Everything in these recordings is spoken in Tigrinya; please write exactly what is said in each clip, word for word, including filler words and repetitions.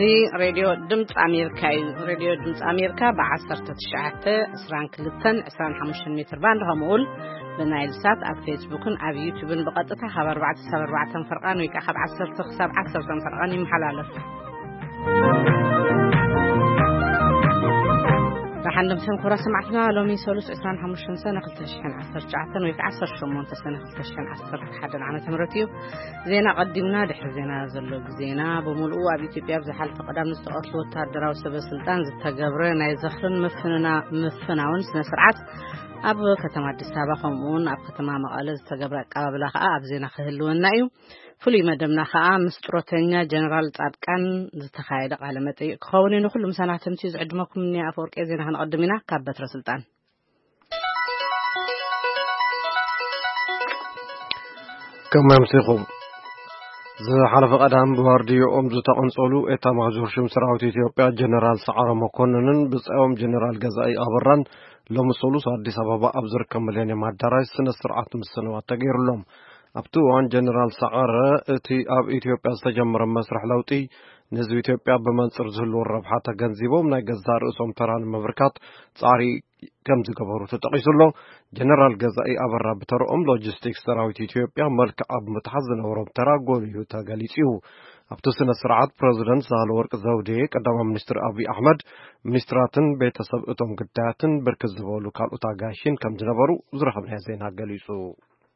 زي راديو دمت أمريكا راديو دمت أمريكا بعشرة تشعة إسران كلتن إسران حمشن متر باند همول بنايل سات على فيسبوك على يوتيوب بقطتها خبر بعد سبر بعد فرقان ويكأخذ عشرة تخسر عشرة فرقان يمحلالف رحنا بسم كورة سمعتنا لو ميسولس إسران حمشن سنة خلتشحن عشرة جعتن ويك عشرة شمون تسنة خلتشحن عشرة حدا عنا تمرتيو زينا قدمنا دحر زينا زلوك زينا بملؤوا بيتيبيا بزحال تقدم نستقطلو تهدرا وسب سلطان زتجبرنا يزخرن مفننا مفناون سنة سرعات أب كتما الدسابة خمون أب كتما مقالة زتجبر قبل خاء أب زينا خهلونا أيو فلي مدمنا خاء مستروتنيا جنرال تابكان زتخايد على متى خوني نخل مسانا تمشيز عدمكم مني أفورك زينا هنقدمنا كابة سلطان كما يمسيكم زه حلف قدام بوارديو أم زتا أنصولو إتا مغزور شم سراوت إثيوبيا جنرال سعر مكوننن بسأوم جنرال جزائي أبران لو مسولو سعدي سبابا أبزر كمليني مع الدراي سنة سرعات من السنوات تغير لهم أبتو عن جنرال سعر إتي أب إثيوبيا استجمر مسرح لوتي نزو إثيوبيا بمنصر زهلو الربحة تغنزيبو من جزار أسوم تران مبركات صاري كم زقبرو تتقيسو له جنرال جزائي أبرا بترؤم لوجستيك سراوت إثيوبيا ملك أب متحزن ورم ترا قوليو تغاليسيو أبتو سنة سرعات بريزيدنت سهل ورق زودي قدام منستر أبي أحمد منستراتن بيتسب أتوم قداتن بركز بولو كالو تاقاشين كم جنبرو زرحب نهزين هاقاليسو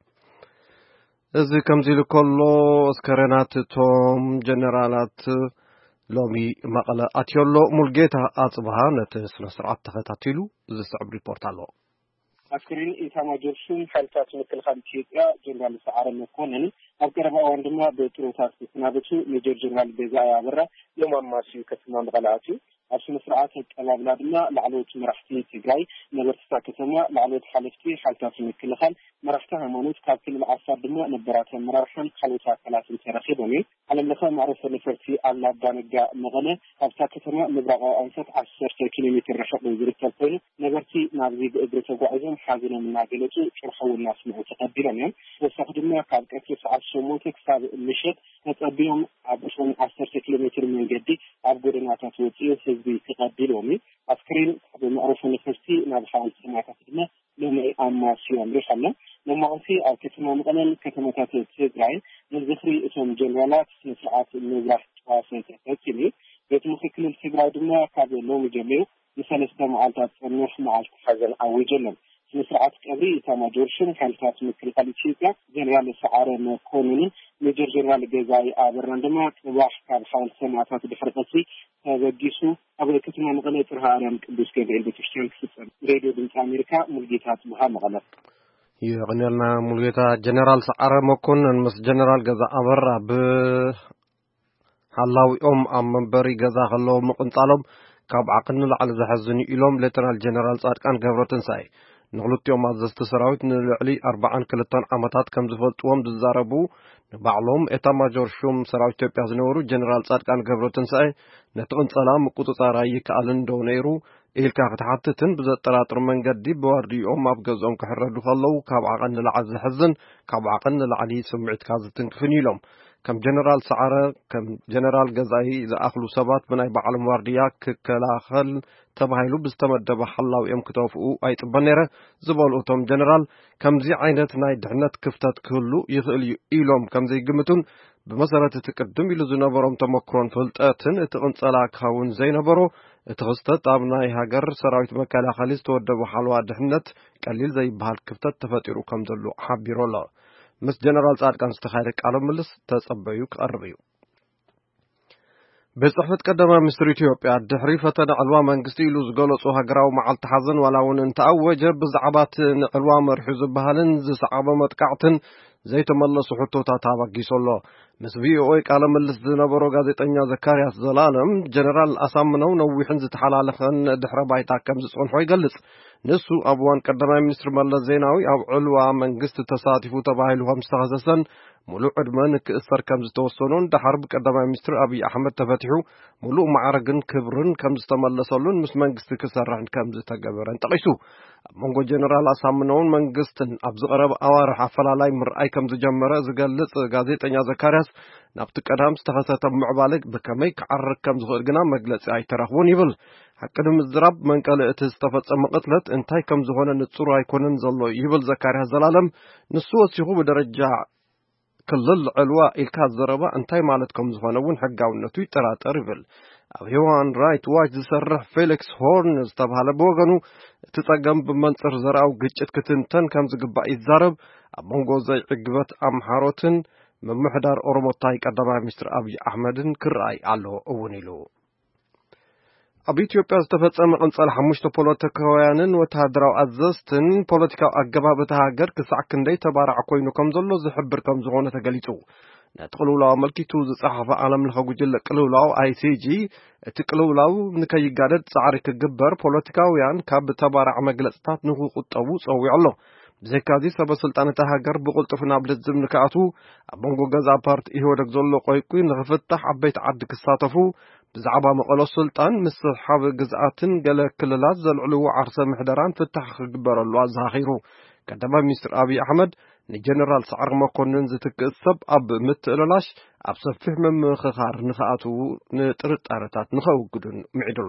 إذا كم زيلو كله اسكرينات توم جنرالات لومي مقالة أتيولو ملقيتها أصبها نتسنة سرعات تفتاتيلو إذا سعب ريبورتالو أسكرين إيتاما جرسون حالتات مثل خالتيتيا جنرال سعر مكونن أبقربا واندما بتروتات بسنابتو مجر جنرال بيزايا برا يوم أماسيو كتمان غلاتي أرسل سرعات الأبنادنا لعلوة مرحتي تقاي نبرتسا كتما لعلوة حالفتي حالتات مثل خال مرحتها مانوت كابكل العصار دما نبراتها مرحان خلوتها ثلاثة ترخيبني على اللخاء معروفة لفرتي ألا دانقا مغنى كابتا كتما نبرغا أنسات عشرة كيلومتر رشق وزيرت الفين نبرتي نابزيق إبرتو قاعدهم حاضرين من عقلته شرحوا الناس معه تقبلنا واستخدمنا كابكتس عشرة كساب المشهد نتقبلهم عبشون عشرة كيلومتر من جدي عبقرنا تتوتيه حزبي تقبلهم أسكرين بمعروف نفسي نبحاول سماعة تقدمه لهم أماسيون رحلنا لما أنسي أو كتما مقنن كتما تتسيطرين نزخري اسم جنرالات سنسعات النزاح تواسن تتسيني بيتمخي كل السيقرا دمنا كابل لهم جميع لسلسة معالتات النوح معالت حزن أو جنن سنسعات كبري تاما جورشن حالتات مثل قلتيكا جنرال سعار مكونن مجر جنرال جزائي آبران دمنا كواح كاب حال سماعات بحرقسي وجيسو أبدا كتما مغنى ترها أرام كبوس كيبعي بتشتين كسفن راديو دمت أمريكا ملقيتات بها مغنى يغني لنا ملقيتا جنرال سعر مكونن مس جنرال جزا أبرا ب حلاوي أم أم منبري جزا خلو مقنطالهم كاب عقن لعل زحزني إلهم لترال جنرال سعر كان قبرتن ساي نغلط يوم عززت سراويت نلعلي أربعان كلتان عمتات كم زفلتوهم دزاربو بعلهم إتا ماجور شوم سراويت تبيع زنورو جنرال سعر كان قبرتن ساي نتقن سلام قطو ساراي كالن دونيرو إيل كافت حتتن بزت تراتر من قدي بواردي أم أبقزهم كحردو خلو كاب عقن لعز حزن كاب عقن لعلي سمعت كازتن كفنيلهم كم جنرال سعره كم جنرال جزائي إذا أخلو سبات من أي بعلم واردياك كلاخل تبهيلو بستمد بحلا ويم كتوفقو أي تبنيره زبال أوتوم جنرال كم زي عينت ناي دحنت كفتات كله يخل إيلوم كم زي قمتون بمسألة تقدم إلى زنبرم تمكرون فلتاتن اتغنصلا كاون زي نبرو اتغسطت أبناي هاجر سراويت مكالا خالص تود بحلوة دحنت قليل زي بحال كفتات تفتيرو كم دلو حبيرو الله مس جنرال صار كان استخارك على ملس تصبيوك أربيو بصحفة قدما مصر إثيوبيا الدحري فتن علوا منقستي لوز قلصو هقراو مع التحزن ولون انت أوجه بزعبات علوا مرحوز بهالن زي صعبة متقعتن زي تملس حطو تاتابق جيسولو مس في اويك على ملس زنبرو غازيطنيا زكارياس زلالم جنرال أسامنو نوحن زتحلالخن دحر بايتا كم زصون حوي قلص ንሱ አብዋን ቀዳማይ ሚኒስትር መለስ ዜናዊ ኣብ ዕልዋ መንግስቲ ተሳቲፉ ተባሂሉ ከም ዝተኸሰሰን ሙሉእ ዕድመን ክእሰር ከም ዝተወሰኑን ድሓር ቀዳማይ ሚኒስትር አብይ አሕመድ ተፈቲሑ ሙሉእ ማዕረግን ክብርን ከም ዝተመለሰሉን ምስ መንግስቲ ክሰርሕን ከም ዝተገበረን ጠቂሱ ኣብ መንጎ ጀነራል አሳምነውን መንግስትን ኣብ ዝቐረበ ኣዋርሕ ኣፈላላይ ምርኣይ ከም ዝጀመረ ዝገልጽ ጋዜጠኛ ዘካርያስ ናብቲ ቀዳም ዝተኸሰተ ምዕባለ ብከመይ ክዓርግ ከም ዝኽእል ግና መግለጺ ኣይተረኽቡን ይብል حق المزراب من قال اتستفت مقتلت انتهي كم زهون نتصور يكونن زلو يبل زكاريا زلالم نسوة سيخو بدرجة كل العلواء الكاز زربا انتهي مالتكم زهونون حقا ونتوي ترات ارفل او هيوان رايت واج زسرح فيليكس هورنز تبها لبوغنو تتقم بمنصر زراو قجت كتنتن كم زقبا الزرب امونغو زي عقبت امحاروتن من محدار اورموتاي قدما مستر ابي احمدن كرأي علو اونيلو ኣብ ኢትዮጵያ ዝተፈጸመ ቅንጸል ሓሙሽተ ፖለቲካውያንን ወተሃደራዊ ኣዘዝትን ፖለቲካዊ ኣገባብ እቲ ሃገር ክሳዕ ክንደይ ተባራዕ ኮይኑ ከም ዘሎ ዝሕብር ከም ዝኾነ ተገሊጹ ነቲ ቅልውላው ኣመልኪቱ ዝጸሓፈ ዓለም ለኸ ጉጅለ ቅልውላው አይ ሲ ጂ እቲ ቅልውላው ንከይጋደድ ጻዕሪ ክግበር ፖለቲካውያን ካብ ተባራዕ መግለጽታት ንኽቁጠቡ ጸዊዑ ኣሎ ብዘይካዚ ሰበስልጣን እቲ ሃገር ብቕልጡፍ ናብ ልዝብ ንክኣቱ ኣብ መንጎ ገዛ ፓርቲ ኢህወደግ ዘሎ ቆይቁይ ንኽፍታሕ ዓበይቲ ዓዲ ክሳተፉ ብዛዕባ መቐለ ስልጣን ምስ ሓብ ግዝኣትን ገለ ክልላት ዘልዕልዎ ዓርሰ ምሕደራን ፍታሕ ክግበረሉ ኣዘኻኺሩ ቀዳማይ ሚኒስትር አብይ አሕመድ ንጀነራል ሰዓር መኮንን ዝትክእ ሰብ ኣብ ምትእልላሽ ኣብ ሰፊሕ ምምኽኻር ንኽኣትዉ ንጥርጣረታት ንኸውግዱን ምዒዱሎ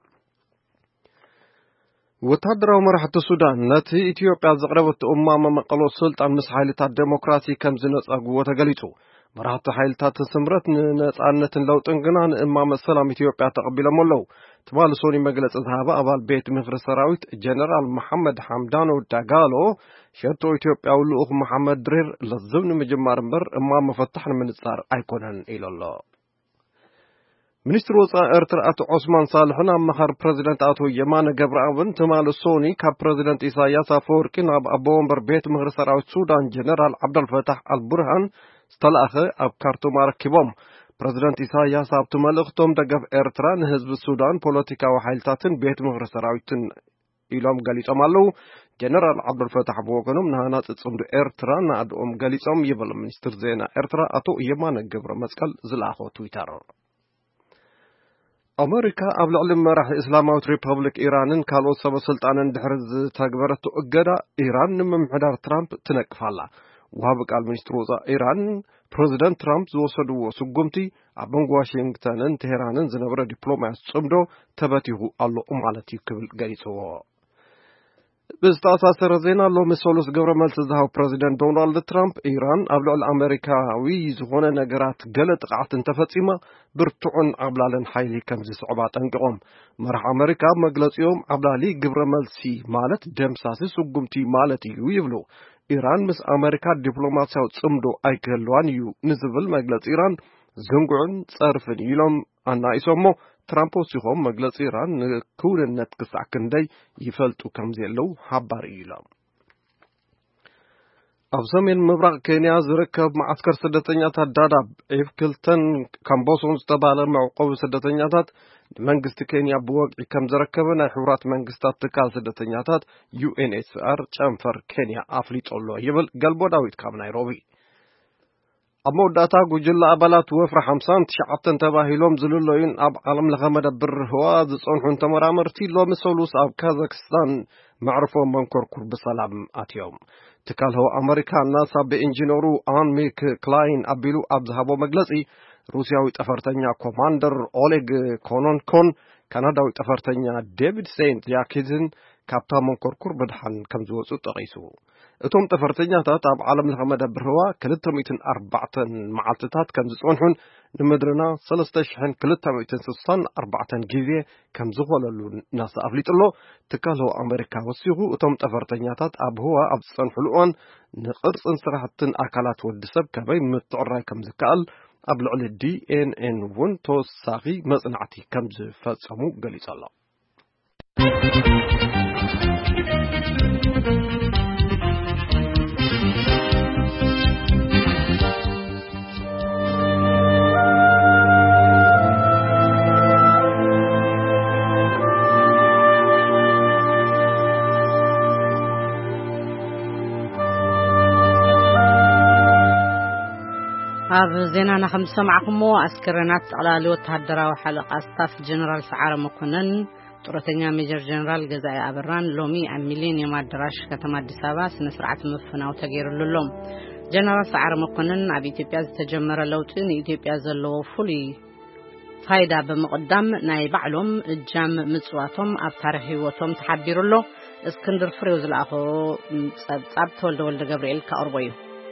ወታደራዊ መራሕቲ ሱዳን ነቲ ኢትዮጵያ ዘቕረበት እማማ መቐለ ስልጣን ምስ ሓይልታት ዴሞክራሲ ከም ዝነጸግዎ ተገሊጹ መራሕቲ ሓይልታት ስምረት ንነጻነትን ለውጥን ግና ንእማመ ሰላም ኢትዮጵያ ተቐቢሎም ኣለዉ ትማሊ ሶኒ መግለፂ ዝሃበ ኣባል ቤት ምክሪ ሰራዊት ጀነራል መሐመድ ሓምዳኖ ዳጋሎ ሸቶ ኢትዮጵያዊ ልኡኽ መሐመድ ድሪር ለዝብ ንምጅማር እምበር እማመ ፈታሕ ንምንጻር ኣይኮነን ኢሉ ኣሎ ሚኒስትር ወፃኢ ኤርትራ አቶ ዑስማን ሳልሕን ኣማኻሪ ፕሬዚደንት አቶ የማነ ገብረአብን ትማሊ ሶኒ ካብ ፕሬዚደንት ኢሳያስ አፈወርቂ ናብ ኣቦ ወንበር ቤት ምክሪ ሰራዊት ሱዳን ጀነራል ዓብደልፈታሕ አልቡርሃን ዝተላእኸ ኣብ ካርቱም ረኪቦም ፕሬዚደንት ኢሳያስ ኣብቲ መልእኽቶም ደገፍ ኤርትራ ንህዝቢ ሱዳን ፖለቲካዊ ሓይልታትን ቤት ምክሪ ሰራዊትን ኢሎም ገሊጾም ኣለዉ ጀነራል ዓብደልፈታሕ ብወገኖም ንሃናፂ ጽምዲ ኤርትራ ንኣድኦም ገሊጾም ይብል ሚኒስትር ዜና ኤርትራ አቶ የማነ ገብረ መስቀል ዝለኣኾ ትዊተር ኣሜሪካ ኣብ ልዕሊ መራሒ እስላማዊት ሪፐብሊክ ኢራንን ካልኦት ሰበስልጣንን ድሕሪ ዝተግበረቶ እገዳ ኢራን ንምምሕዳር ትራምፕ ትነቅፋላ وهاب قال منستر وزراء إيران بريزيدنت ترامب زوسدو سقمتي أبن واشنطن تهران زنبرة دبلوماسي صمدو تبتيه الله أم على تيكبل قريسوا باستأساس رزينا لو مسولوس government زهاو بريزيدنت دونالد ترامب إيران أبلغ الأمريكاوي زغونا نقرات قلت قعت انتفتسيما برتعون عبلالن حيلي كمزي صعوبات انقعهم مرح أمريكا مقلت يوم عبلالي government سي مالت دمساسي سقمتي مالتي ويبلو إيران مس أمريكا دبلوماسياو صمدو أيكلوان يو نزبل مجلس إيران زنقعن صرفن يلوم أنا يسمو ترامبو سيخوم مجلس إيران كون النت قصع كندي يفلتو كمزيلو حبار إيلام أبزمين مبرق كينيا زركب معسكر سدتنيات داداب إف كلتن كامبوسون استبالة معقوب سدتنيات منجست كينيا بوق كم زركبنا حورات منجستات تكال سدتنياتات يو إن إس آر تشامفر كينيا أفليت الله يبل قلبو داويت كام نيروبي أمو داتا جل أبلات وفر حمسان تشعبتن تباهيلوم زلولوين أب عالم لغمد بر هواز صنحون تمرامرتي لو مسولوس أب كازاكستان معرفو منكر كرب سلام آتيوم تكال هو أمريكا ناسا بإنجينورو آن ميك كلاين أبيلو أبزهابو مجلسي روسياوي تفرتنيا كوماندر أوليغ كونونكون كنداوي تفرتنيا ديفيد سينت ياكيزن كابتا منكر كرب دحن كمزوصو تغيسو اتوم تفرتنياتات اب عالم لغمد برهوا كلتا ميتن أربعتن معالتتات كم زصونحون نمدرنا سلسته شحن كلتا ميتن سصان أربعتن جيزي كم زغوللو ناس أفليت الله تكالو أمريكا وسيغو اتوم تفرتنياتات اب هو اب صنحلوان نقرص انسراحتن أكالات ودسب كبين متعراي كم زكال اب لعل دي ان ان ون تو ساغي مصنعتي كم زفصمو قليس الله ኣብ ዜናና ከም ሰማዕኹሞ ኣስከረናት ጠቕላሊ ወተሃደራዊ ሓለቓ ስታፍ ጀነራል ሰዓረ መኮነን ጡረተኛ ሜጀር ጀነራል ገዛኢ ኣበራን ሎሚ ኣብ ሚሌኒየም ኣዳራሽ ከተማ አዲስ አበባ ስነ ስርዓት ምፍናው ተገይሩሎም ጀነራል ሰዓረ መኮነን ኣብ ኢትዮጵያ ዝተጀመረ ለውጢ ንኢትዮጵያ ዘለዎ ፍሉይ ፋይዳ በመقدም ናይ ባዕሎም እጃም ምጽዋቶም ኣብ ታሪኽ ህይወቶም ተሓቢሩሎ እስክንድር ፍሬው ዝላኣኾ ጸብጻብ ተወልደ ወልደ ገብርኤል ካርቦዩ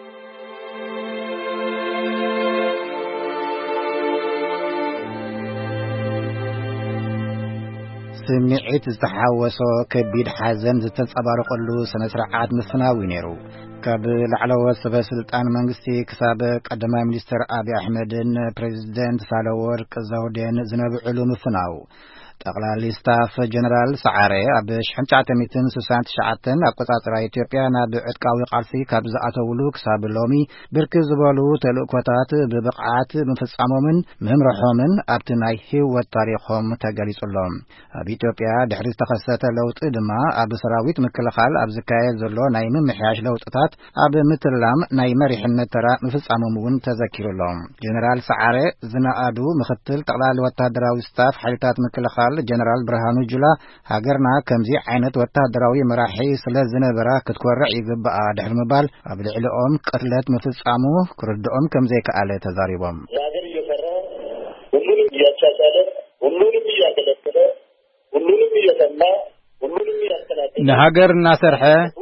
سمعت ዝተሓወሶ ከቢድ ሓዘን ዝተንጸባረቀሉ ስነ ስርዓት ምፍናው ነይሩ ካብ ላዕለወ ሰበስልጣን መንግስቲ ክሳብ ቀዳማይ ሚኒስትር አብይ አሕመድን ፕሬዝዳንት ሳህለወርቅ ዘውዴን ዝነብዕሉ ምፍናው ጠቅላሊ ስታፍ ጀነራል ሰዓረ ኣብ ሺህ ዘጠኝ መቶ ስልሳ ትሽዓተ ኣቆጻጽራ ኢትዮጵያ ናብ ዕጥቃዊ ቃልሲ ካብ ዝኣተውሉ ክሳብ ሎሚ ብርክት ዝበሉ ተልእኮታት ብብቕዓት ምፍጻሞምን ምምርሖምን ኣብቲ ናይ ህይወት ታሪኾም ተገሊጹሎም ኣብ ኢትዮጵያ ድሕሪ ዝተኸሰተ ለውጢ ድማ ኣብ ሰራዊት ምክልኻል ኣብ ዝካየድ ዘሎ ናይ ምምሕያሽ ለውጥታት ኣብ ምትላም ናይ መሪሕነት ተራ ምፍጻሞም እውን ተዘኪሩሎም ጀነራል ሰዓረ ዝነኣዱ ምክትል ጠቅላሊ ወታደራዊ ስታፍ ሓይልታት ምክልኻል ጀነራል ብርሃኑ ጁላ ሃገርና ከምዚ ዓይነት ወታደራዊ መራሒ ስለ ዝነበራ ክትኮርዕ ይግባኣ ድሕሪ ምባል ኣብ ልዕሊኦም ቅትለት ምፍጻሙ ክርድኦም ከም ዘይከኣለ ተዛሪቦም ሃገር እየሰራ ሁሉንም እያቻቻለ ሁሉንም እያገለገለ ሁሉንም እየሰማ ሁሉንም እያስተናገደ ንሃገር እናሰርሐ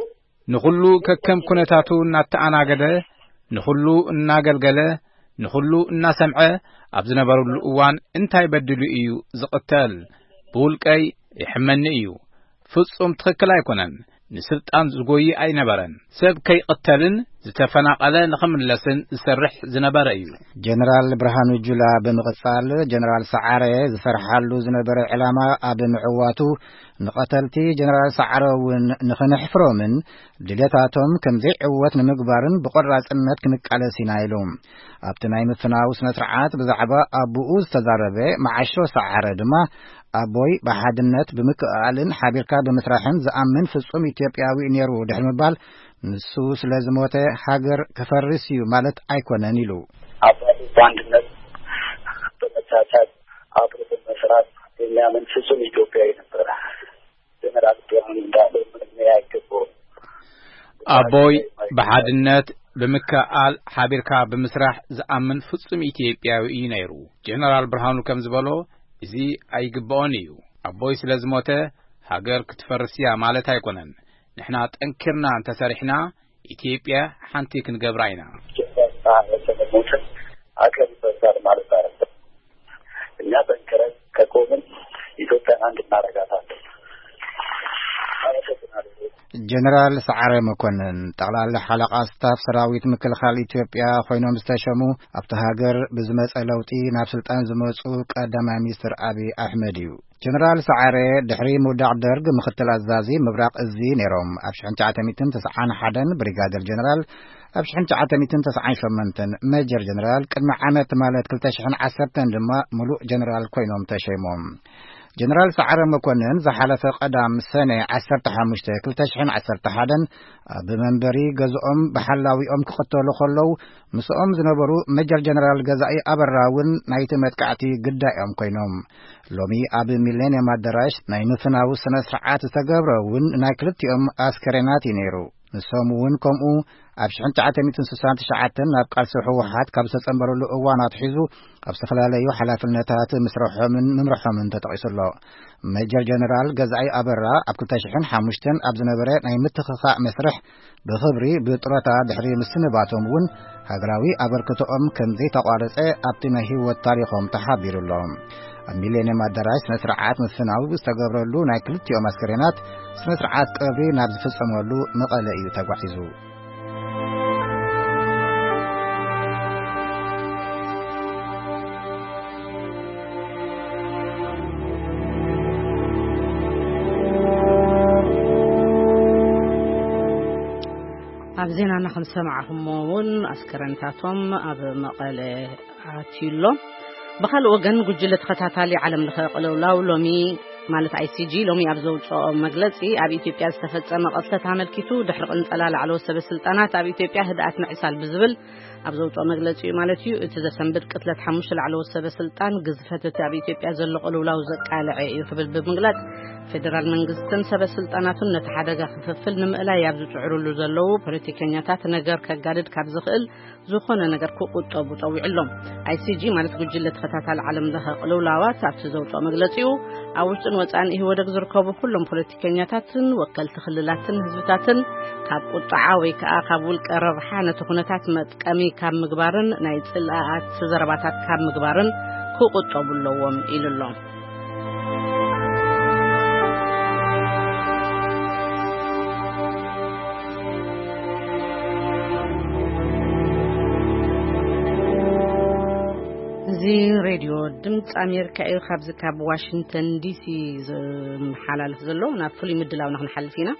ንኹሉ ከከም ኩነታቱ እናተኣናገደ ንኹሉ እናገልገለ ንኹሉ እናሰምዐ ኣብ ዝነበሩሉ እዋን እንታይ በድሉ እዩ ዝቕተል ብውልቀይ ይሕመኒ እዩ ፍጹም ትክክል ኣይኮነን ንስልጣን ዝጎይ ኣይነበረን ሰብ ከይቅተልን ዝተፈናቀለ ንኽምለስን ዝሰርሕ ዝነበረ እዩ ጀነራል ብርሃኑ ጁላ በመቕጻል ጀነራል ሰዓረ ዝሰርሓሉ ዝነበረ ዕላማ ኣብ ምዕዋቱ ንቀተልቲ ጀነራል ሰዓረውን ንኽንሕፍሮምን ድሌታቶም ከምዘይ ዕወት ንምግባርን ብቆራጽነት ክንቃለስ ኢና ኢሎም ኣብቲ ናይ ምፍናው ስነ ስርዓት ብዛዕባ ኣቡኡ ዝተዛረበ ማዓሾ ሰዓረ ድማ ኣቦይ በሓድነት ብምክኣልን ሓቢርካ ብምስራሕን ዝኣምን ፍጹም ኢትዮጵያዊ ነይሩ ድሕሪ ምባል ንሱ ስለ ዝሞተ ሃገር ከፈርስ እዩ ማለት ኣይኮነን ኢሉ ኣባይ በአንድነት በመቻቻል አብሮ በመስራት የሚያምን ፍጹም ኢትዮጵያዊ ነበር ጀነራል ብርሃኑ እንዳለ ምንም ያይገባው ኣቦይ በሓድነት ብምክኣል ሓቢርካ ብምስራሕ ዝኣምን ፍጹም ኢትዮጵያዊ እዩ ነይሩ ጀነራል ብርሃኑ ከም ዝበሎ እዚ ኣይግባኦን እዩ ኣቦይ ስለ ዝሞተ ሃገር ክትፈርስያ ማለት ኣይኮነን ንሕና ጠንክርና እንተሰሪሕና ኢትዮጵያ ሓንቲ ክንገብራ ኢና አገር ይፈርሳል ማለት አይደለም እኛ ጠንክረን ከቆምን ኢትዮጵያ አንድ እናደርጋታለን ጀነራል ሰዓረ መኮነን ጠቅላላ ሓለቃ ስታፍ ሰራዊት ምክልኻል ኢትዮጵያ ኮይኖም ዝተሸሙ ኣብቲ ሃገር ብዝመፀ ለውጢ ናብ ስልጣን ዝመጹ ቀዳማይ ሚኒስትር አብይ አሕመድ እዩ ጀነራል ሰዓረ ድሕሪ ምውዳቕ ደርግ ምክትል ኣዛዚ ምብራቕ እዚ ነይሮም ኣብ ሺህ ዘጠኝ መቶ ትስዓን ሓደ ብሪጋደር ጀነራል ኣብ ሺህ ዘጠኝ መቶ ትስዓን ሸሞንተ ሜጀር ጀነራል ቅድሚ ዓመት ማለት ክልተ ሺህ ዓሰርተ ድማ ሙሉእ ጀነራል ኮይኖም ተሸይሞም ጀነራል ሰዓረ መኮነን ዝሓለፈ ቀዳም ሰነ ዓሰርተ ሓሙሽተ ክልተ ሺህ ዓሰርተ ሓደ ብመንበሪ ገዝኦም በሓላዊኦም ክኸተሉ ከለዉ ምስኦም ዝነበሩ ሜጀር ጀነራል ገዛኢ ኣበራውን ናይቲ መጥቃዕቲ ግዳዮም ኮይኖም ሎሚ ኣብ ሚሌኒየም ኣዳራሽ ናይ ምፍናው ስነ ስርዓት ዝተገብረውን ናይ ክልቲኦም ኣስከሬናት ነይሩ ንሶም እውን ከምኡ ኣብ ሺህ ዘጠኝ መቶ ስልሳ ትሽዓተ ናብ ቃልሲ ህወሓት ካብ ዝተጸምበረሉ እዋናት ሒዙ ኣብ ዝተፈላለዩ ሓላፍነታት ምስረሖምን ምምርሖምን ተጠቂሱሎ ሜጀር ጀነራል ገዛኢ ኣበራ ኣብ ክልተ ሺህ ሓሙሽተ ኣብ ዝነበረ ናይ ምትኽኻእ መስርሕ ብኽብሪ ብጥሮታ ድሕሪ ምስንባቶም እውን ሃገራዊ ኣበርክቶኦም ከምዘይ ተቋረጸ ኣብቲ ናይ ህይወት ታሪኾም ተሓቢሩሎም ኣብ ሚሌኒየም ኣዳራሽ ስነ ስርዓት ምፍናው ዝተገብረሉ ናይ ክልቲኦም ኣስከሬናት ስነ ስርዓት ቀብሪ ናብ ዝፍጸመሉ መቐለ እዩ ተጓሒዙ ኣብ ዜናና ከም ሰማዕኹሞውን ኣስከረንታቶም ኣብ መቐለ ኣትዩሎ بخل وجن جل تختاتالي علم لخلق لولاو لومي ማለት አይ ሲ ጂ ሎሚ አብዘውጾ መግለጺ አብ ኢትዮጵያ ዝተፈጸመ ቀጥታ መልኪቱ ድሕሪ ቅንጸላ ላዕለወ ሰበስልጣናት አብ ኢትዮጵያ ህድአት ምዕሳል ብዝብል አብዘውጾ መግለጺ ማለት እዩ እቲ ዘሰንብድ ቅትለት ሓሙሽተ ላዕለወ ሰበስልጣን ግዝፈት እቲ አብ ኢትዮጵያ ዘሎ ቅልውላው ዘቃልዐ እዩ ክብል ብምግላጽ ፌደራል መንግስትን ሰበስልጣናቱን ነቲ ሓደጋ ክፍፍል ንምእላይ ኣብ ዝጽዕሩሉ ዘለው ፖለቲከኛታት ነገር ከጋድድ ካብ ዝኽእል ዝኾነ ነገር ክቁጠቡ ጠዊዕሎም አይ ሲ ጂ ማለት ጉጅለ ተኸታታሊ ዓለም ለኸ ቅልውላዋት ኣብቲ ዘውጾ መግለጺኡ ኣብ ውሽጥን ወጻእን ይወደግ ዝርከቡ ኩሎም ፖለቲከኛታትን ወከልቲ ክልላትን ህዝብታትን ካብ ቁጣዓ ወይ ከዓ ካብ ውልቀ ረብሓ ነቲ ኩነታት መጥቀሚ ካብ ምግባርን ናይ ጽልኣት ዘረባታት ካብ ምግባርን ክቁጠቡ ኣለዎም ኢሉሎም ዚ ሬዲዮ ድምጽ አሜሪካ እዩ ካብዚ ካብ ዋሽንግተን ዲሲ ዝመሓላለፍ ዘሎ ናብ ፍሉይ ምድላው ንኽንሓልፍ ኢና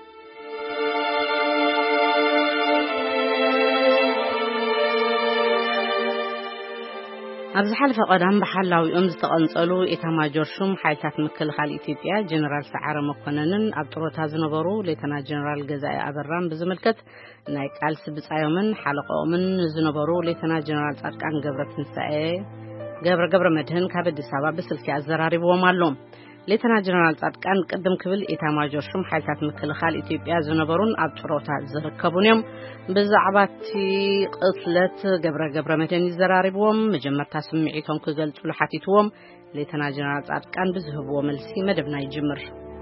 ኣብ ዝሓለፈ ቀዳም በሓላዊኦም ዝተቐንጸሉ ኤታማጆር ሹም ሓይልታት ምክልኻል ኢትዮጵያ ጀነራል ሰዓረ መኮነንን ኣብ ጥሮታ ዝነበሩ ሌተና ጀነራል ገዛኢ ኣበራን ብዝምልከት ናይ ቃልሲ ብጻዮምን ሓለቆምን ዝነበሩ ሌተና ጀነራል ጻድቃን ገብረትንሳኤ ገብረ ገብረ መድህን ካብ አዲስ አበባ በስልክ ያዘራሪብዎም አሎም ሌተና ጀነራል ጻድቃን ቅድም ክብል ኤታማጆር ሹም ሓይልታት ምክልኻል ኢትዮጵያ ዝነበሩን ኣብ ጥሮታ ዝርከቡን ብዛዕባቲ ቅትለት ገብረ ገብረ መድህን ይዘራሪብዎም መጀመርታ ስምዒቶም ክገልጹሉ ሓቲትዎም ሌተና ጀነራል ጻድቃን ብዝህብዎ መልሲ መደብና ይጅምር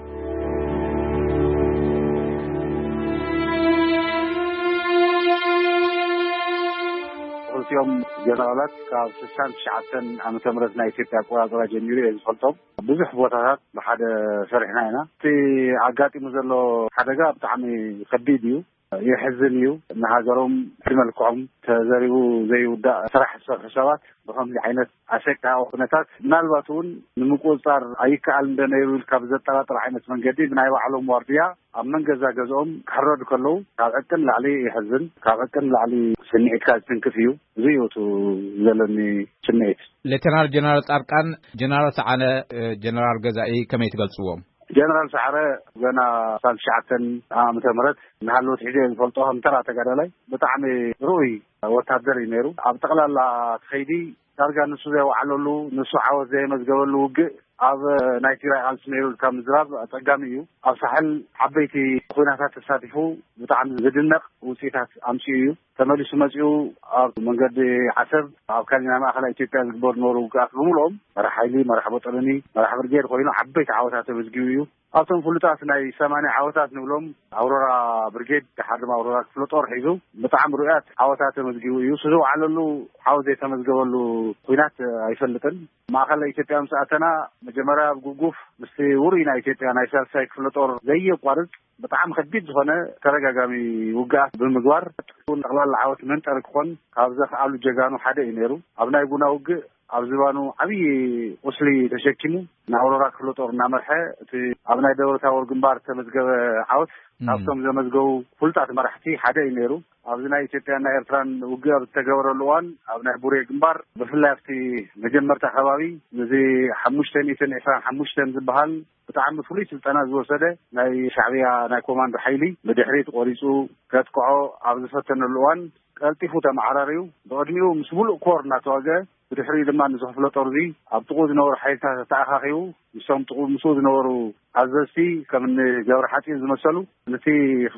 يوم جنرالات كابسسان شعبتن عمت مرزنا إثيوبيا قوارا جميلة يزفلتهم بزح بوتات بحد شرحنا هنا في عقاتي مزلو حدا جاب طعمي خبيديو يحزنيو إن هاجرهم في ملكهم تزاريو زي ودا سرح الشوات بهم لعينة عشق أو نتات نالباتون نمقول صار أي كعل دنيرو الكابزات ترى ترى عينة من جديد بناي وعلوم وارديا أمن جزا جزهم حرر كله كأكن لعلي يحزن كأكن لعلي سنيت كاسن كفيو زيوتو زلني سنيت لتنال جنرال أركان جنرال سعانة جنرال جزائي كم يتقلصوهم جنرال سعره جنا سال شعتن عام تمرت نحلو تحديد فلتوهم ترى تقدرلي بتعمي روي وتهدري نيرو أبتقل الله خيدي ترجع نسوي وعلولو نسوي عوض زي ما تقولوا أب نايتيرا عالسنيرو كمزراب تقاميو أب سحل حبيتي خونات تساتفو بتعمل زدنق وسيتات أمشيو تملي سمجيو أب من قد عسب أب كان ينام أخلا إثيوبيا البور نورو كأخلو لهم مرحيلي مرحبا طلني مرحبا رجال خوينو حبيت عوضات بزجيو أصلاً فلوتات ناي سمانة عوضات نقولهم أورورا برجيد تحرم أورورا فلوتور حيزو بتعمل رؤيات عوضات مزجيو يوسفوا على له عوضة تمزجوا له خوينات يفلتن ما خلى إثيوبيا مساعتنا مجمرة بجوجوف بس ورينا إثيوبيا نايسال سايك فلوتور زي قارض بتعم خديد هنا ترجع جامي وجاه بالمجوار تكون أغلى العوض من تركون كابزخ على ججانو حدا ينيرو أبنا يبونا وجه أبزبانو أبي وصلي تشكيمو نعورا كلوتور نامرحة في أبناء دولة أول جنبار تمزجو عوض أصلاً زمزجو فلتات مرحتي حدا ينيرو أبناء إثيوبيا إيرتران وجا بالتجاور اللوان أبناء بوري جنبار بفلافتي مجمر تحوابي زي حموشتن إثنين إثنين حموشتن زبهال بتعمل فليس التنازل وسده ناي شعبية ناي كومان بحيلي بدحريت قريسو كتقعو أبزفتن اللوان قلتي فوتا معراريو بقدميو مسبول كور ناتواجه بدحري لما نزحف لطرزي أبتقود نور حيثا تأخاخيو يسام تقود مسود نورو عززتي كمن جور حاتي زمسلو نتي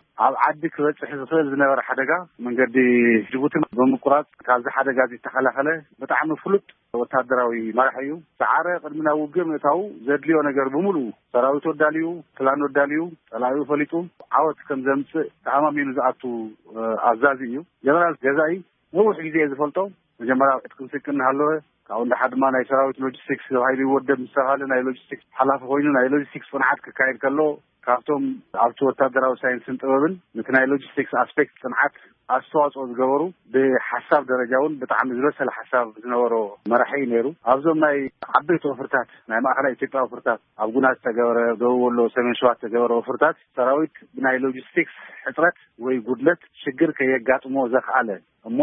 عدك بتحس صير زنور حدقة من قد جبوتي بمقراط كازي حدقة زي تخلخله بتعمل فلوت وتهدراوي مرحيو سعارة قد من أوجه متاو زدليو نجار بملو سراوي توداليو كلانو داليو سلاوي فليتو عاوت كم زمس تعامل نزعتو عزازيو جنرال جزائي مو حاجة زي فلتو مجمرة تكون سكن هالوه كأون لحد ما نيسراوي لوجيستكس هاي بيودد مستغل ناي لوجيستكس حلاف خوينو ناي لوجيستكس فنعت كاين كله كارتوم عبتو تدراو ساينس انتقابل مثل ناي لوجيستكس أسبكت فنعت أسواس أزجورو بحساب درجاون بتعمل بس الحساب زنورو مرحين يرو أبزم ناي عبيت وفرتات ناي ما خلي تبقى وفرتات أبغونا تجاور دولو سمين شوات تجاور وفرتات سراويت بناي لوجيستكس حترت ويقولت شجر كي يجات مو زخ على مو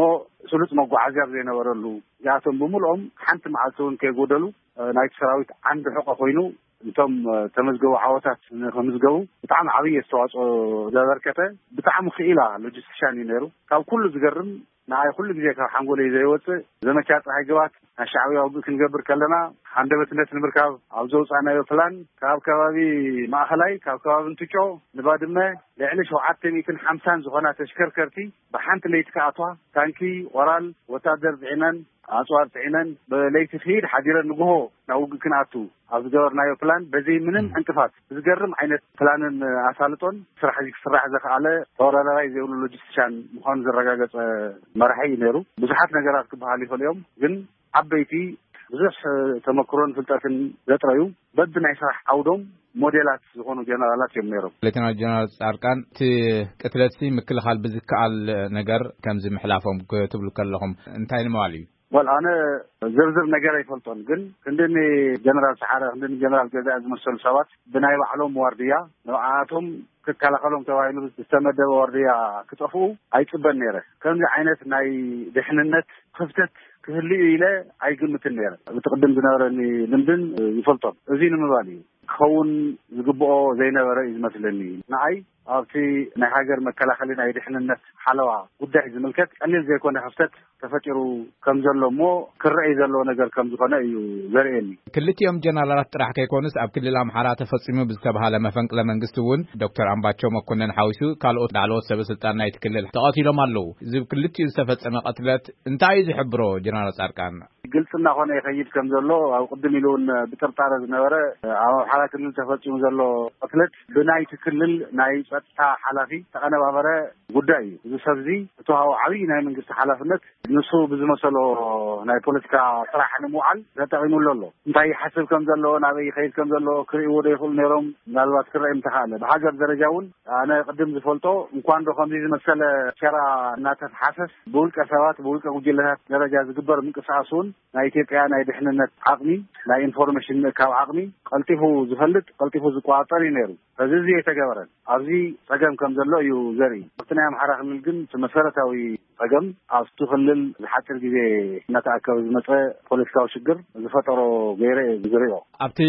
ስሉጥ መጓዓዝያ ዘይነበረሉ ያቶም ብምልኦም ሓንቲ መዓልተውን ከይጎደሉ ናይቲ ሰራዊት አንድ ሕቆ ኮይኑ እንቶም ተመዝገቡ ዓወታት ከምዝገቡ ብጣዕሚ ዓብይ አስተዋጽኦ ዘበርከተ ብጣዕሚ ክኢላ ሎጂስቲክሻን ነይሩ ካብ ኩሉ ዝገርም ናይ ኩሉ ግዜ ካብ ሓንጎለይ ዘይወፅእ ዘመቻ ፀሓይ ግባት ናሻዕብያ ውግእ ክንገብር ከለና ሓንደበትነት ንምርካብ ኣብ ዘውፃናዮ ፕላን ካብ ከባቢ ማእኸላይ ካብ ከባቢ እንትጮ ንባድመ ልዕሊ ሸውዓተ ሚእትን ሓምሳን ዝኾና ተሽከርከርቲ ብሓንቲ ለይቲ ከኣትዋ ታንኪ ኦራል ወታደር ፅዒነን ኣፅዋር ፅዒነን በለይቲ ትሂድ ሓዲረን ንግሆ ናብ ውግእ ክንኣቱ ኣብ ዝገበርናዮ ፕላን በዘይ ምንም እንቅፋት ዝገርም ዓይነት ፕላንን ኣሳልጦን ስራሕ እዚ ክስራሕ ዘኽኣለ ተወዳዳራይ ዘይብሉ ሎጂስቲክሻን ምዃኑ ዘረጋገፀ መራሒ ነይሩ። ብዙሓት ነገራት ክበሃል ይኽእሉ እዮም ግን ዓበይቲ ብዙሕ ተመክሮን ፍልጠትን ዘጥረዩ በቢ ናይ ስራሕ ዓውዶም ሞዴላት ዝኾኑ ጀነራላት እዮም ነይሮም። ሌተናል ጀነራል ጻድቃን እቲ ቅትለትሲ ምክልኻል ብዝከኣል ነገር ከምዚ ምሕላፎም ክትብሉ ከለኹም እንታይ ንምባል እዩ? ወል ኣነ ዝርዝር ነገር ኣይፈልጦን ግን ክንድኒ ጀነራል ሰዓረ ክንድኒ ጀነራል ገዛኢ ዝመሰሉ ሰባት ብናይ ባዕሎም ዋርድያ ንባዓቶም ክከላኸሎም ተባሂሉ ዝተመደበ ዋርድያ ክጠፍኡ ኣይፅበን ነይረ። ከምዚ ዓይነት ናይ ድሕንነት ክፍተት ክህልዩ ኢለ ኣይግምትን ነይረ። ብትቅድም ዝነበረኒ ልምድን ይፈልጦም እዚ ንምባል እዩ ክኸውን ዝግብኦ ዘይነበረ እዩ ዝመስለኒ። ንኣይ ኣብቲ ናይ ሃገር መከላኸሊ ናይ ድሕንነት ሓለዋ ጉዳይ ዝምልከት ቀሊል ዘይኮነ ክፍተት ተፈጢሩ ከም ዘሎ እሞ ክረአይ ዘሎ ነገር ከም ዝኾነ እዩ ዘርእየኒ። ክልቲኦም ጀነራላት ጥራሕ ከይኮኑስ ኣብ ክልል ኣምሓራ ተፈፂሙ ብዝተባሃለ መፈንቅለ መንግስቲ እውን ዶክተር ኣምባቸው መኮነን ሓዊሱ ካልኦት ላዕለዎት ሰበስልጣን ናይቲ ክልል ተቐቲሎም ኣለው። እዚ ክልቲኡ ዝተፈጸመ ቀትለት እንታይ እዩ ዝሕብሮ ጀነራል ጻድቃን? ግልጽ እናኾነ ይኸይድ ከም ዘሎ ኣብ ቅድም ኢሉ እውን ብጥርጣረ ዝነበረ ኣብ ኣምሓራ ክልል ተፈፂሙ ዘሎ ቀትለት ብናይቲ ክልል ናይ ጸጥታ ሓላፊ ተቐነባበረ ጉዳይ እዩ። እዚ ሰብ እዚ እተወሃቦ ዓብይ ናይ መንግስቲ ሓላፍነት ንሱ ብዝመሰሎ ናይ ፖለቲካ ስራሕ ንምውዓል ተጠቂሙሉ ኣሎ። እንታይ ይሓስብ ከም ዘሎ ናበይ ይኸይድ ከም ዘሎ ክርእይዎ ዶ ይኽእሉ ነይሮም ምናልባት ክረአይ ምተኻእለ። ብሃገር ደረጃ እውን ኣነ ቅድም ዝፈልጦ እንኳን ዶ ከምዚ ዝመሰለ ሸራ እናተሓሰስ ብውልቀ ሰባት ብውልቀ ጉጅለታት ደረጃ ዝግበር ምንቅስቃስ እውን ናይ ኢትዮጵያ ናይ ድሕንነት ዓቅሚ ናይ ኢንፎርሜሽን ካብ ዓቅሚ ቀልጢፉ ዝፈልጥ ቀልጢፉ ዝቋጠር እዩ ነይሩ። እዚ እዚ የተገበረን ኣብዚ ፀገም ከም ዘሎ እዩ ዘርኢ። ኣብቲ ናይ ኣምሓራ ክልል ግን መሰረታዊ ፀገም ኣብቲ ክልል ዝሓፅር ግዜ እናተኣከበ ዝመፀ ፖለቲካዊ ሽግር ዝፈጠሮ ገይረ ዝሪኦ። ኣብቲ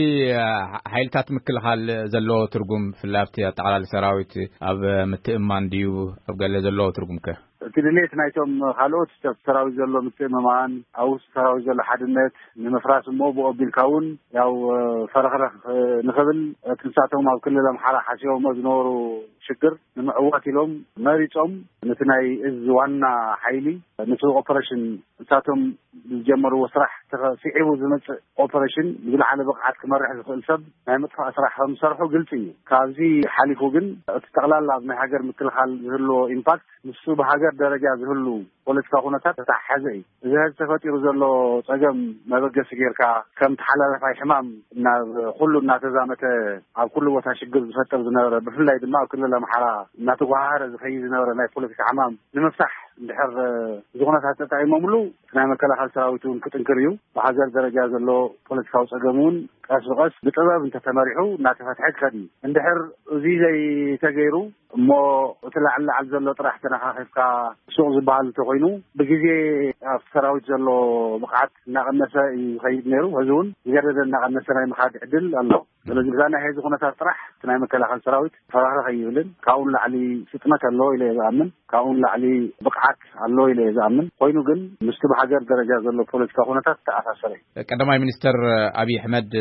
ሓይልታት ምክልኻል ዘለዎ ትርጉም ፍላይ ኣብቲ ኣጠቃላሊ ሰራዊት ኣብ ምትእምማን ድዩ ኣብ ገለ ዘለዎ ትርጉም ከ? እቲ ድሌት ናይቶም ካልኦት ሰራዊት ዘሎ ምትእምማን ኣብ ውሽጢ ሰራዊት ዘሎ ሓድነት ንምፍራስ እሞ ብቐቢልካ እውን ያው ፈረኽረኽ ንኽብል እቲ ንሳቶም ኣብ ክልል ኣምሓራ ሓሲቦሞ ዝነበሩ ሽግር ንምዕዋት ኢሎም መሪፆም ነቲ ናይ እዝ ዋና ሓይሊ ነቲ ኦፐሬሽን ንሳቶም ዝጀመርዎ ስራሕ ተስዒቡ ዝመፅእ ኦፐሬሽን ብዝለዓለ ብቕዓት ክመርሕ ዝኽእል ሰብ ናይ ምጥፋእ ስራሕ ከም ዝሰርሑ ግልፂ እዩ። ካብዚ ሓሊፉ ግን እቲ ጠቕላላ ኣብ ናይ ሃገር ምክልኻል ዝህልዎ ኢምፓክት ንሱ ብሃገር ደረጃ ዝህሉ ፖለቲካ ኩነታት ተታሓዘ እዩ። እዚ ሕዚ ተፈጢሩ ዘሎ ፀገም መበገሲ ጌርካ ከም ተሓላለፋይ ሕማም ናብ ኩሉ እናተዛመተ ኣብ ኩሉ ቦታ ሽግር ዝፈጠር ዝነበረ ብፍላይ ድማ ኣብ ክልል ኣምሓራ እናተጓሃረ ዝኸይድ ዝነበረ ናይ ፖለቲካ ሕማም ንምፍታሕ እንድሕር ዝኹነታት ተጠቂሞምሉ ናይ መከላኸሊ ሰራዊት እውን ክጥንክር እዩ። ብሃገር ደረጃ ዘሎ ፖለቲካዊ ፀገም እውን ቀስ ብቀስ ብጥበብ እንተተመሪሑ እናተፈትሐ ክኸድ እዩ። እንድሕር እዚ ዘይተገይሩ እሞ እቲ ላዕሊ ላዕሊ ዘሎ ጥራሕ ተነኻኺፍካ ሱቕ ዝበሃል እንተኮይኑ ብግዜ ኣብ ሰራዊት ዘሎ ብቕዓት እናቐነሰ እዩ ዝኸይድ ነይሩ። እዚ እውን ዝገደደ እናቐነሰ ናይ ምኻድ ዕድል ኣሎ። ስለዚ ብዛና ሕዚ ኩነታት ጥራሕ እቲ ናይ መከላኸሊ ሰራዊት ፈራኽረኽ ይብልን ካብኡን ላዕሊ ፍጥነት ኣለዎ ኢለ ዝኣምን ካብኡን ላዕሊ ብቕዓት ኣለዎ ኢለ ዝኣምን ኮይኑ ግን ምስቲ ብሃገር ደረጃ ዘሎ ፖለቲካ ኩነታት ተኣሳሰረ እዩ። ቀዳማይ ሚኒስተር ኣብይ ኣሕመድ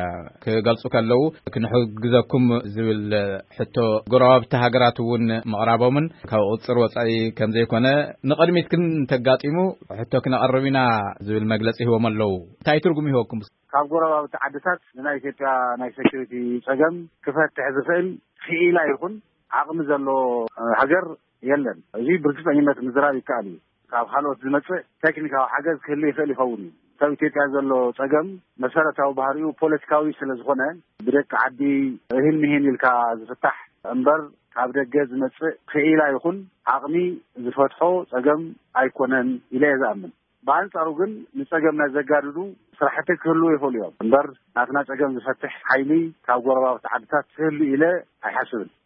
ክገልጹ ከለዉ ክንሕግዘኩም ዝብል ሕቶ ጎረባብቲ ሃገራት እውን ምቕራቦምን ካብ ቁፅር ወፃኢ ከም ዘይኮነ ንቕድሚት ግን ተጋጢሙ ሕቶ ክነቐርብ ኢና ዝብል መግለፂ ሂቦም ኣለዉ። እንታይ ትርጉም ይህበኩም? ካብ ጎረባብቲ ዓድታት ናይ ኢትዮጵያ ናይ ሴኩሪቲ ፀገም ክፈትሕ ዝኽእል ክኢላ ይኹን ዓቕሚ ዘሎ ሃገር የለን። እዚ ብርግፀኝነት ምዝራብ ይከኣል እዩ። ካብ ካልኦት ዝመፅእ ቴክኒካዊ ሓገዝ ክህሉ ይኽእል ይኸውን እዩ። ካብ ኢትዮጵያ ዘሎ ፀገም መሰረታዊ ባህሪኡ ፖለቲካዊ ስለ ዝኾነ ብደቂ ዓዲ እህን ምሂን ኢልካ ዝፍታሕ እምበር ካብ ደገ ዝመፅእ ክኢላ ይኹን ዓቕሚ ዝፈትሖ ፀገም ኣይኮነን ኢለ ዝኣምን። በአንጻሩ ግን ንፀገምና ዘጋድዱ ስራሕቲ ክህሉ ይኽእሉ እዮም እምበር ናትና ፀገም ዝፈትሕ ሓይሊ ካብ ጎረባብቲ ዓድታት ክህሉ ኢለ ኣይሓስብን።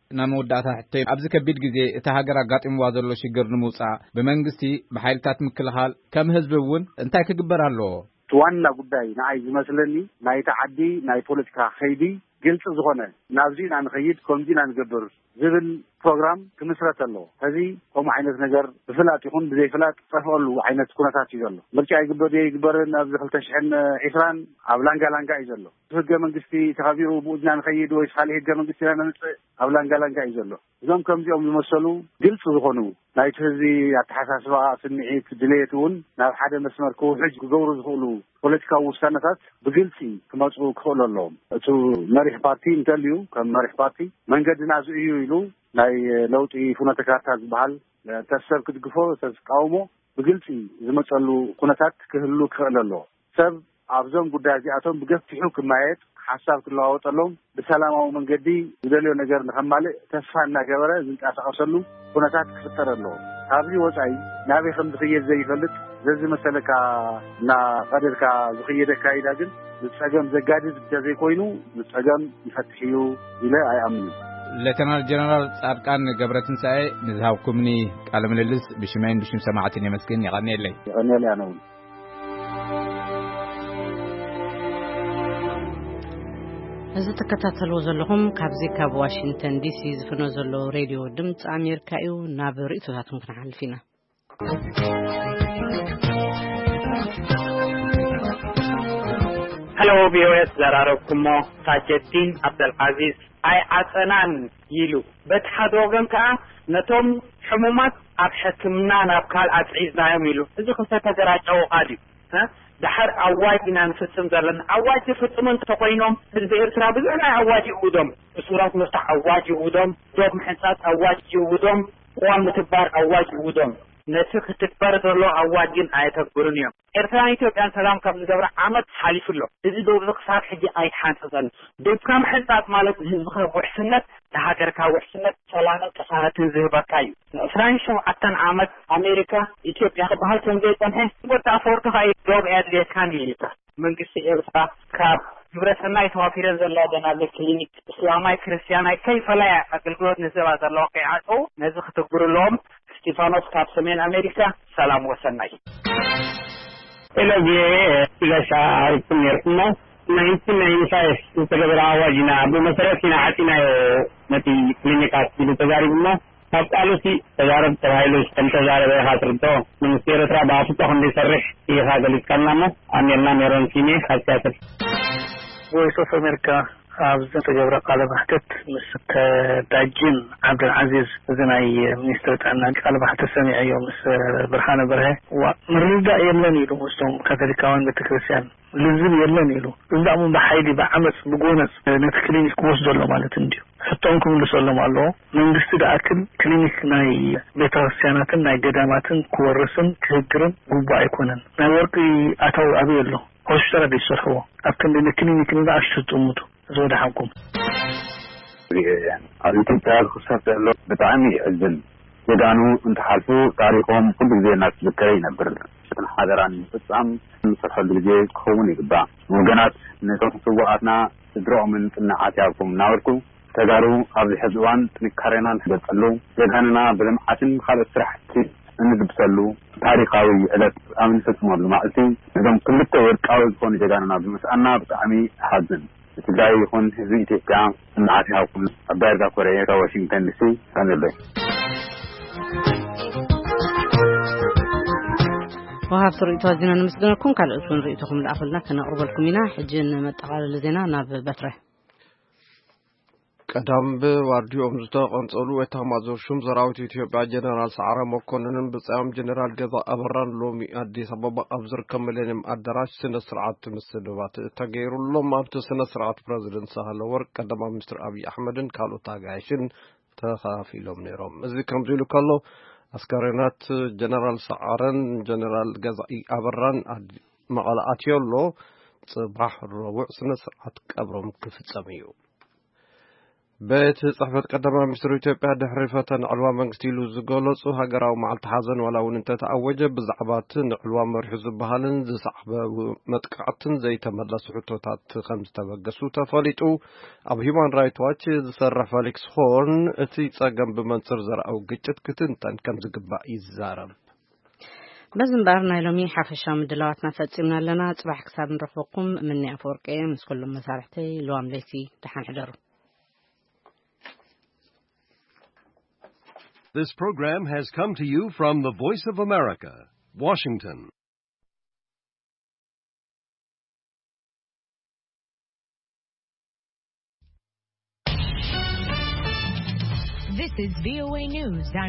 ናመወዳእታ ሕተይ ኣብዚ ከቢድ ግዜ እቲ ሃገር ኣጋጢምዋ ዘሎ ሽግር ንምውፃእ ብመንግስቲ ብሓይልታት ምክልኻል ከም ህዝቢ እውን እንታይ ክግበር ኣለዎ? ዋና ጉዳይ ንዓይ ዝመስለኒ ናይ ተዓዲ ናይ ፖለቲካ ኸይዲ ግልጽ ዝኾነ ናብዚ ንኸይድ ከምዚ ንገብር ዝብል ፕሮግራም ክምስረት ኣሎ። እዚ ከምኡ ዓይነት ነገር ብፍላጥ ይኹን ብዘይፍላጥ ፀፍቀሉ ዓይነት ኩነታት እዩ ዘሎ። ምርጫ ይግበር ይግበር ናብ ክልተ ሽሕን ዒስራን ኣብ ላንጋላንጋ እዩ ዘሎ። ህገ መንግስቲ ተኸቢሩ ብኡዝና ንኸይድ ወይ ካልእ ህገ መንግስቲ ንምፅእ ኣብ ላንጋላንጋ እዩ ዘሎ። እዞም ከምዚኦም ዝመሰሉ ግልጽ ዝኾኑ ናይቲ ህዝቢ ኣተሓሳስባ ስምዒት ድሌት እውን ናብ ሓደ መስመር ክውሕጅ ክገብሩ ዝኽእሉ ፖለቲካዊ ውሳነታት ብግልፂ ክመፁ ክኽእሉ ኣለዎም። እቲ መሪሕ ፓርቲ እንተልዩ ከም መሪሕ ፓርቲ መንገድና እዚ እዩ ኢሉ ናይ ለውጢ ፍኖተ ካርታ ዝበሃል ተሰብ ክትግፎ ተቃውሞ ብግልፂ ዝመፀሉ ኩነታት ክህሉ ክኽእል ኣለዎ። ሰብ ኣብዞም ጉዳይ እዚኣቶም ብገፊሑ ክማየጥ ሓሳብ ክለዋወጠሎም ብሰላማዊ መንገዲ ዝደልዮ ነገር ንኸማልእ ተስፋ እናገበረ ዝንቀሳቐሰሉ ኩነታት ክፍጠር ኣለዎ። ኣብዚ ወፃኢ ናበይ ከም ዝኽየድ ዘይፈልጥ ዘዚ መሰለካ እና ቀደርካ ዝኽየድ ኣካይዳ ግን ንፀገም ዘጋድድ እንተዘይኮይኑ ንፀገም ይፈትሕ እዩ ኢለ ኣይኣምንን። ሌተናል ጀነራል ጻድቃን ገብረትንሳኤ ንዝሃብኩምኒ ቃለ ምልልስ ብሽመይን ብሽም ሰማዕትን የመስግን ይቐኒየለይ ይቐኒየለይ ኣነ እውን እዚ ተከታተልዎ ዘለኹም ካብዚ ካብ ዋሽንግተን ዲሲ ዝፍኖ ዘሎ ሬድዮ ድምፂ ኣሜሪካ እዩ። ናብ ርእቶታቱን ክንሓልፍ ኢና። ሄሎ ቪኦኤስ ዘራረብኩሞ ታጀዲን ዓብደልዓዚዝ ኣይ ዓፀናን ይሉ በቲ ሓደ ወገን ከዓ ነቶም ሕሙማት ኣብ ሕክምና ናብ ካልኣት ዒዝናዮም ኢሉ እዚ ክልተ ተገራጨው ቃዲ دحر أواجنا نفسم زلنا أواجي فتمن تقينهم البئر بزنا أواجي ودم بصورة مستح أواجي ودم دوب محسات أواجي ودم قوام متبار أواجي ودم نسخ تكبر له أواجين آية القرنية إرتان إثيوبيا سلام كم نجبر عمد حليف له إذا دوب ذكر حاجة آية حانسان دوب كم حسات مالك هذا وحسنت تهاجر كوحسنت سلامة كسانة زهبة كايو إسرائيل شو عتن عمد أمريكا إثيوبيا بحال تنجيت أنه وتأفور كهاي دوب عاد كان يلتا من قصة إرسا كاب جبرتنا يتوافرن زلا دنا الكلينيك إسلامي كريستياني كيف لا أقلقلت نسبة الواقعات أو نزخ تقول لهم ستيفانوس كاب سمين أمريكا سلام وسناي إلى جيه إلى شهر كميرنا ناينتين ناينتي فايف نتقبل عواجنا بمسارتنا عتنا نتي كلينيكات بتجاربنا فقالوا سي تجارب ترايلوس كم تجارب خاطرته من سيرترا باسطة هم بيسرح في هذا الكلام أن يلنا ميرون فيني خاصة voice of America أبزن تجبر قال بحثت مس تاجين عبد العزيز زناي مينستر تاعنا قال بحثت سمي أيوم مس برهان برهه ومريدا يملن يلو مستوم كاثوليكاوان بتكريستيان لازم يملن يلو زعموا بحيدي بعمس بقونس نتكلينيك كوس دولة مالت نديو حتىونكم لسلم الله من دست أكل كلينيك ناي بتكريستياناتن ناي قداماتن كورسن كهجرن قبا يكونن ناي ورقي أتو أبي الله هوشترى بيسرحوا أكن بين كلينيك نبع أشتتموتو زود حقكم. يعني أنت خصوصا لو بتعامي الجن يدانو أنت حالفو تاريخهم كل زي الناس ذكرين بر شكل حاضران بتعام مسرح الجي كوني قبع وجنات نتوم سوقاتنا تدرو من نعاتيكم ناوركم تجارو قبل حزوان نكرنا بتقلو يداننا بلم عشان خالص سرحتي እንድብሰሉ ታሪካዊ ዕለት አምን ፈጽሟል ማለት ነው። እንደም ክልተ ወርቃዊ ዝኾኑ ጀጋናና ብመስአና ብጣዕሚ ሓዝን ትግራይ ይኹን ህዝቢ ኢትዮጵያ እናዓትያኩም ኣባይርጋ ኮርያ ዋሽንግተን ዲሲ ካንለይ وهاب تريتوا زينا نمسكنكم كالأسون ريتكم الأفضل كنقربلكم هنا حجين متقال لزينا ناب بتره ቀደም በዋርዲዮም ዝተቆንጸሉ ወታማዞር ሹም ሰራዊት ኢትዮጵያ ጀነራል ሰዓረ መኮንንን ብጻም ጀነራል ገዛ አበራን ሎሚ አዲስ አበባ አብዝር ከመለንም አዳራሽ ስነ ስርዓት ምስልባት ተገይሩሎም ኣብቲ ስነ ስርዓት ፕሬዝዳንት ሳህለ ወርቅ ቀዳማ ሚኒስትር አብይ አህመድን ካልኦት አጋይሽን ተኻፊሎም ነይሮም እዚ ከምዚሉ ከሎ አስከሬናት ጀነራል ሰዓረን ጀነራል ገዛ አበራን መቐለ ኣትየሎ ጽባሕ ረቡዕ ስነ ስርዓት ቀብሮም ክፍጸም እዩ ቤት ጽሕፈት ቀዳማይ ሚኒስትር ኢትዮጵያ ድሕሪ ፈተና ዕልዋ መንግስቲ ኢሉ ዝገለጹ ሃገራዊ መዓልቲ ሓዘን ዋላ እውን እንተተኣወጀ ብዛዕባ እቲ ንዕልዋ መሪሑ ዝበሃልን ዝሰዕበ መጥቃዕትን ዘይተመለሱ ሕቶታት ከም ዝተበገሱ ተፈሊጡ። ኣብ ሂውማን ራይትስ ዋች ዝሰርሕ ፌሊክስ ሆርን እቲ ጸገም ብመንጽር ዘርአው ግጭት ክትንተን ከም ዝግባእ ይዛረብ። በዝንባር ናይ ሎሚ ሓፈሻዊ ምድላዋትና ፈጺምና ኣለና። ጽባሕ ክሳብ ንረኽበኩም ምኒ ኣፈወርቂ ምስ ኩሎም መሳርሕተይ ልዋም ለይቲ ደሓን ሕደሩ። This program has come to you from the Voice of America, Washington. This is V O A News.